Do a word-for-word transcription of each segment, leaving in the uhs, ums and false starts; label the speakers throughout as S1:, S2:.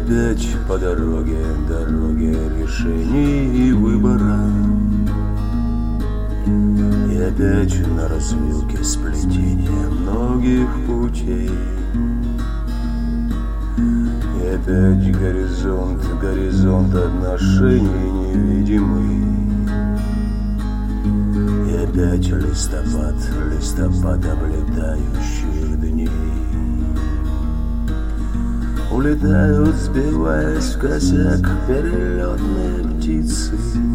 S1: опять по дороге, дороге решений и выбора. И опять на развилке сплетения многих путей. И опять горизонт, горизонт отношений невидимый. И опять листопад, листопад облетающих дней. Улетают, сбиваясь в косяк, перелетные птицы.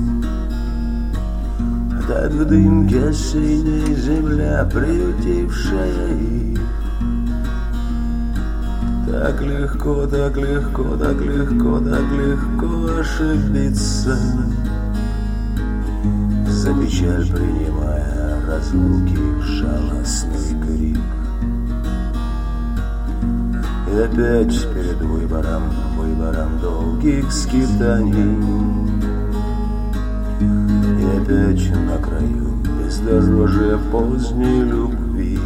S1: Так в дымке осенней земля, приютившая их. Так легко, так легко, так легко, так легко ошибиться. За печаль принимая разлуки жалостный крик. И опять перед выбором, выбором долгих скитаний. И опять на краю бездорожья поздней любви.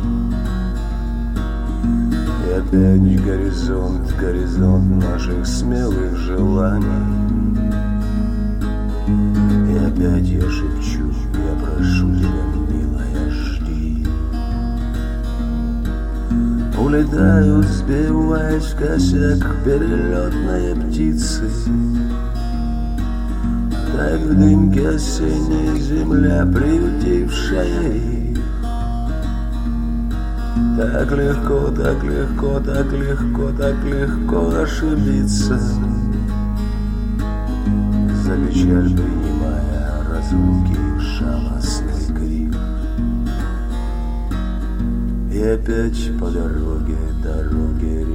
S1: И опять горизонт, горизонт наших смелых желаний. И опять я шепчу, я прошу тебя, милая, жди. Улетают, сбиваясь в косяк, перелетные птицы. Так в дымке осенней земля, приютившая их. Так легко, так легко, так легко, так легко ошибиться. За печаль принимая разлуки жалостный крик. И опять по дороге, дороге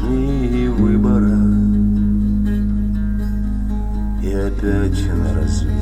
S1: решений и выбора. И опять на развилке